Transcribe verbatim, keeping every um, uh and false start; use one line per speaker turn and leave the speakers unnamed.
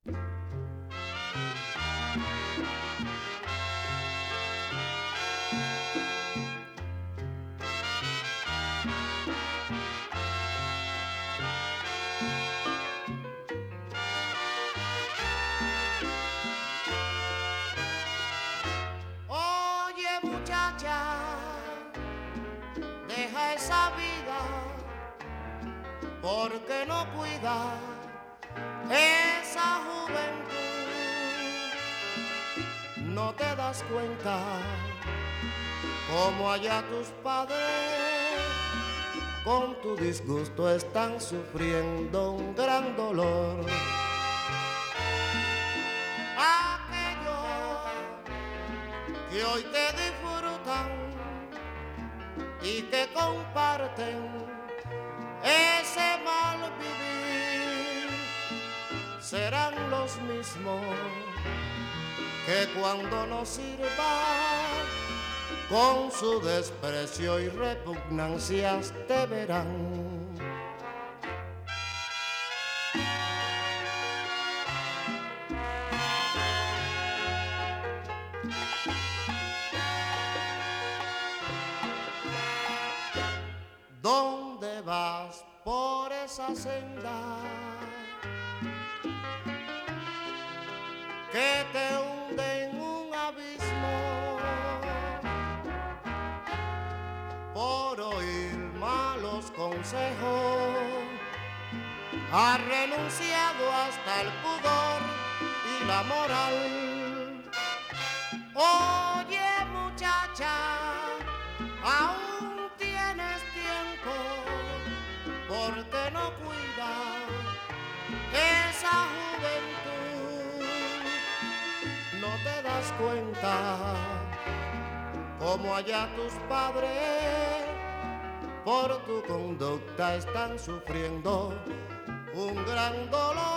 Oye muchacha, deja esa vida porque no cuida esa juventud. No te das cuenta como allá tus padres con tu disgusto están sufriendo un gran dolor. Aquellos que hoy te disfrutan y que comparten ese mal vivir serán los mismos que cuando no sirva con su desprecio y repugnancias te verán. ¿Dónde vas por esa senda que te hunde en un abismo por oír malos consejos? Has renunciado hasta el pudor y la moral. Oye muchacha, aún tienes tiempo porque no cuidas esa juventud. No te das cuenta como allá tus padres por tu conducta están sufriendo un gran dolor.